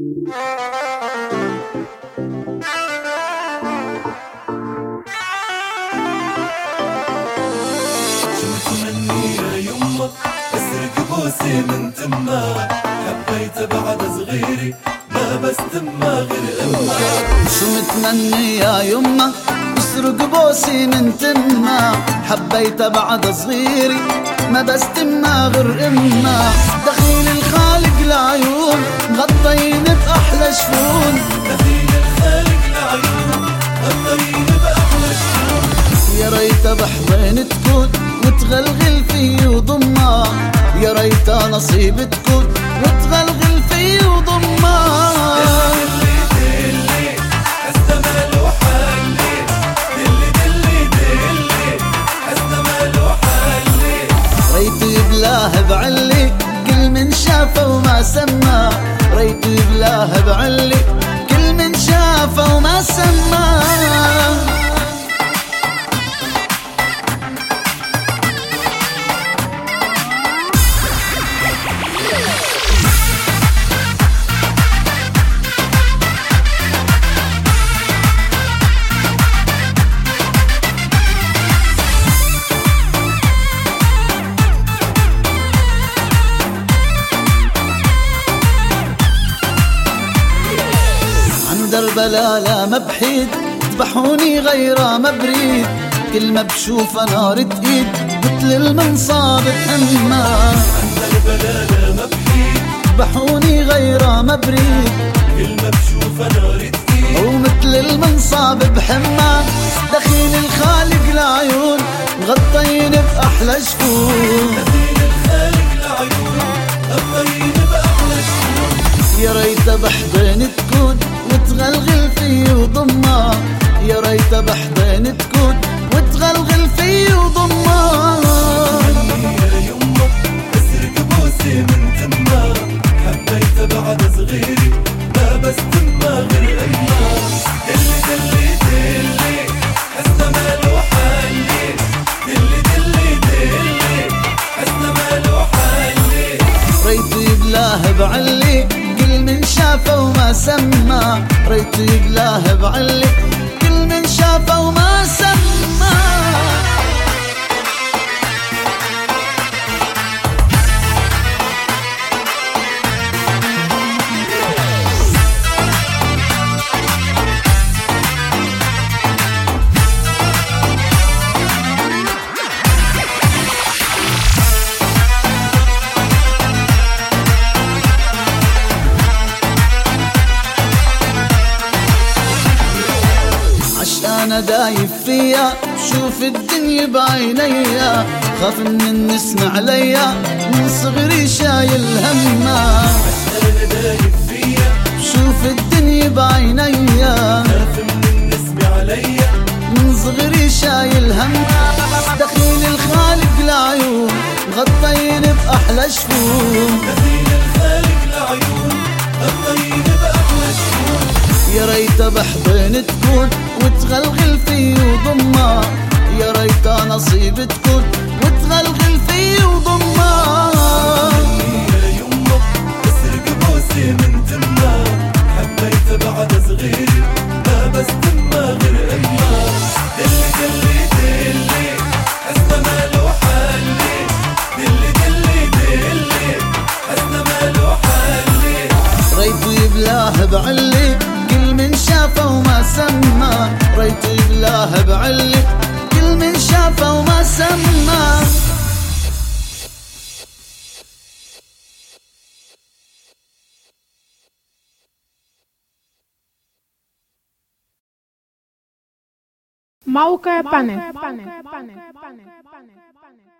متمني يا يمه اسرق بوسي من تمه، حبيت بعد صغيري ما بستمه غير امه. شو متمني يا يمه اسرق بوسي من تمه، حبيت بعد صغيري ما بستمه غير امه. دخيل الخالق العيون غطين بأحلى شفون، دخيل الخالق العيون غطين بأحلى شفون. يا ريت بحضن تكون وتغلغل في وضمه، يا ريت نصيب تكون وتغلغل في وضمه. ريت يبلاه بعلي كل من شافه وما سمى، ريت يبلاه بعلي كل من شافه وما سمى. دربلا لا ما بحيد ذبحوني غيره ما بريد، كل ما بشوفه نار تقيد مثل المنصاب تأمى. دربلا لا ما بحيد ذبحوني غيره ما بريد، كل ما بشوفه نار تقيد ومثل المنصاب بحمى. دخيل الخالق العيون غطين بأحلى شفون، دخيل الخالق العيون غطين بأحلى شفون. يا ريت بحضن تكون وتغلغل في وضمه، يا ريت بحضن تكون وتغلغل في وضمه. يا يمه اسرق بوسي من تمه، حبيت بعد صغيري ما بستمه غير امه. دلي حسنا ماله حالي، دلي حسنا ماله حالي. ريت يبلاه بعلي كل من شافه وما سمى، ريت يبلاه بعلي كل من شافه وما سمى. أنا دايب فيها شوف الدنيا بعينيا، خاف من النسم عليا من صغري شايل همها. أنا دايب فيها شوف الدنيا بعينيا، خاف من النسم عليا من صغري شايل همها. دخيل الخالق العيون غطين بأحلى شفون، دخيل الخالق العيون غطين بأحلى شفون. يا ريت بحضن تكون وتغلغل في وضمه، يا ريت نصيب تكون وتغلغل في وضمه. يا يمه اسرق بوسي من تمه، حبيت بعد صغيري ما بستمه غير امه. دلي حسنا ماله حالي، دلي حسنا ماله حالي. ريت يبلاه بعلي كل من شافه وما سمى، ريت يبلاه بعلي كل من شافه وما سمى. موقع بانك.